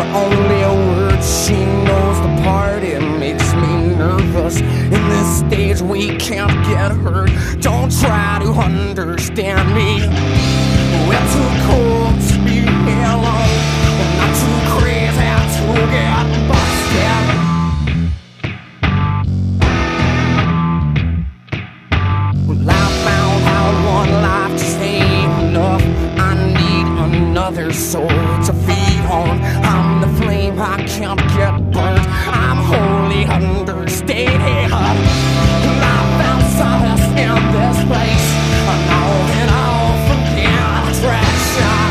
Only a word she knows the part. It makes me nervous. In this stage we can't get hurt. Don't try to understand me. We're too cool to be here alone. We're not too crazy to get busted. Well, I found out one life just ain't enough. I need another soul to feed on. I'm the flame, I can't get burnt. I'm wholly understated. I found solace in this place. I know that I'll forget attraction.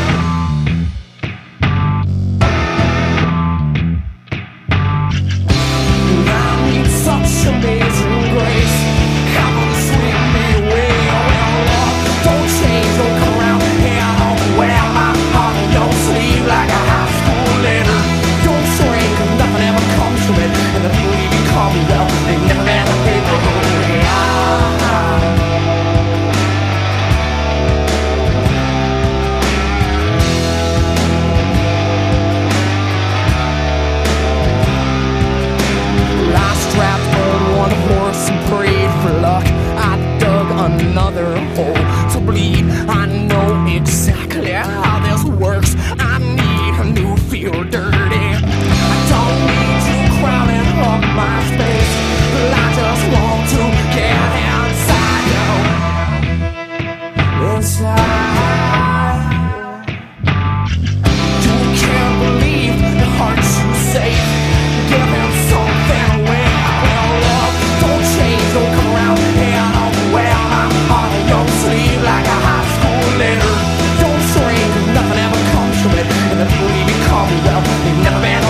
I need such amazing grace. Heaven sweep me away. Well, love, don't change, don't come around here. Don't wear my heart on your sleeve like a high school letter. Don't shrink, 'cause nothing ever comes from it. And the people you become, well, they never met a paper. I strapped on one horse and prayed for luck. I dug another hole to bleed. I know exactly how this works. I need a new feel dirty. I don't need you crowding up my space. I just want to get inside you. Inside. You can't believe the hearts you save. Give him something away. Well, love, don't change, don't come around here. Don't wear my heart on your sleeve like a high school letter. Don't shrink, nothing ever comes from it. And the people you become, well, they've never been